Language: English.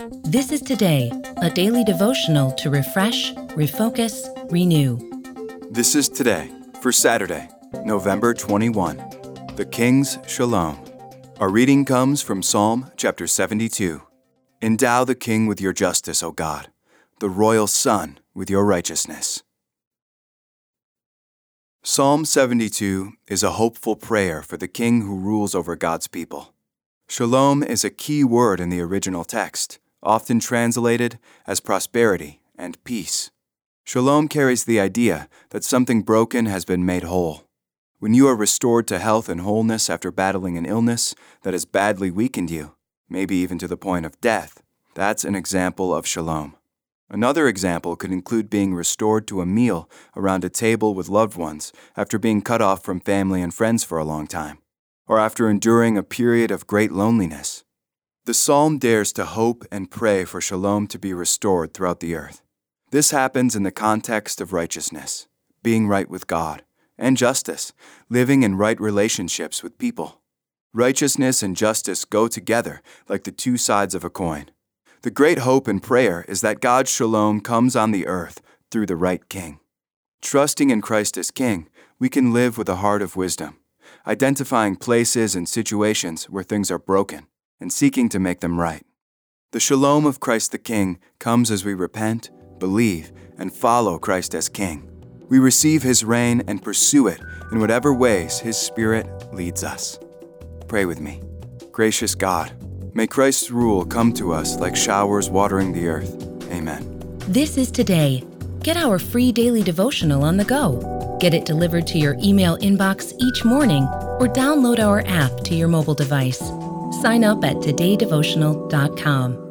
This is Today, a daily devotional to refresh, refocus, renew. This is Today for Saturday, November 21, the King's Shalom. Our reading comes from Psalm chapter 72. Endow the king with your justice, O God, the royal son with your righteousness. Psalm 72 is a hopeful prayer for the king who rules over God's people. Shalom is a key word in the original text, often translated as prosperity and peace. Shalom carries the idea that something broken has been made whole. When you are restored to health and wholeness after battling an illness that has badly weakened you, maybe even to the point of death, that's an example of shalom. Another example could include being restored to a meal around a table with loved ones after being cut off from family and friends for a long time, or after enduring a period of great loneliness. The psalm dares to hope and pray for shalom to be restored throughout the earth. This happens in the context of righteousness, being right with God, and justice, living in right relationships with people. Righteousness and justice go together like the two sides of a coin. The great hope and prayer is that God's shalom comes on the earth through the right king. Trusting in Christ as king, we can live with a heart of wisdom, identifying places and situations where things are broken and seeking to make them right. The shalom of Christ the King comes as we repent, believe, and follow Christ as king. We receive his reign and pursue it in whatever ways his Spirit leads us. Pray with me. Gracious God, may Christ's rule come to us like showers watering the earth. Amen. This is Today. Get our free daily devotional on the go. Get it delivered to your email inbox each morning or download our app to your mobile device. Sign up at todaydevotional.com.